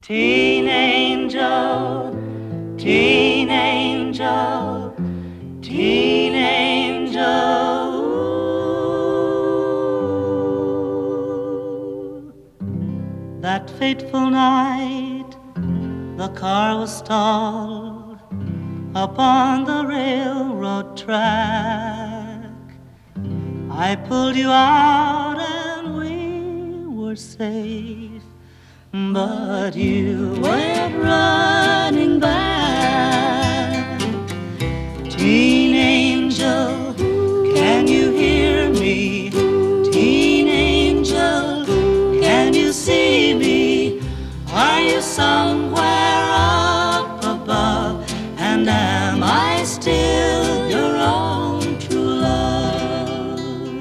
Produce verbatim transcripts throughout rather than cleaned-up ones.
Teen angel, teen angel, teen angel. Ooh. That fateful night, the car was stalled upon the railroad track. I pulled you out and we were safe, but you went running back. Teen angel, can you hear me? Teen angel, can you see me? Are you somewhere up above? And am I still your own true love?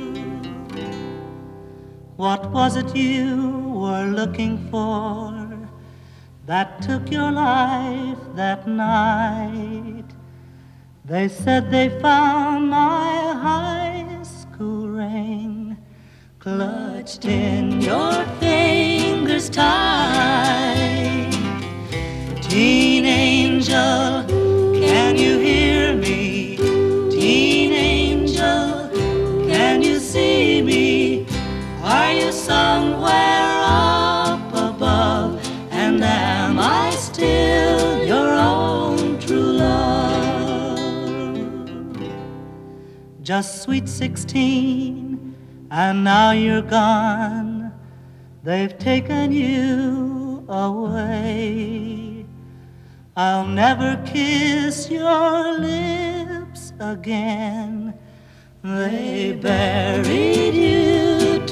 What was it you were looking for that took your life that night? They said they found my high school ring clutched in your fingers tight. Teen angel, can you hear me? Teen angel, can you see me? Are you somewhere up above? And am I still your own true love? Just sweet sixteen, and now you're gone. They've taken you away. I'll never kiss your lips again. They buried you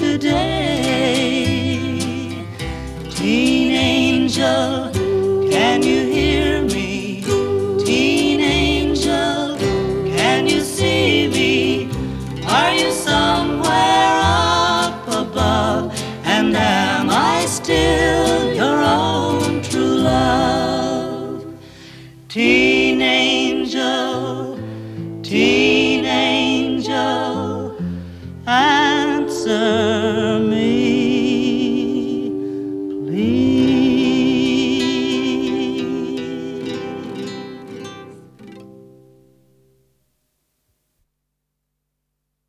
today. Teen angel, can you hear me? Teen angel, can you see me? Are you somewhere up above? And am I still your own true love? Teen angel.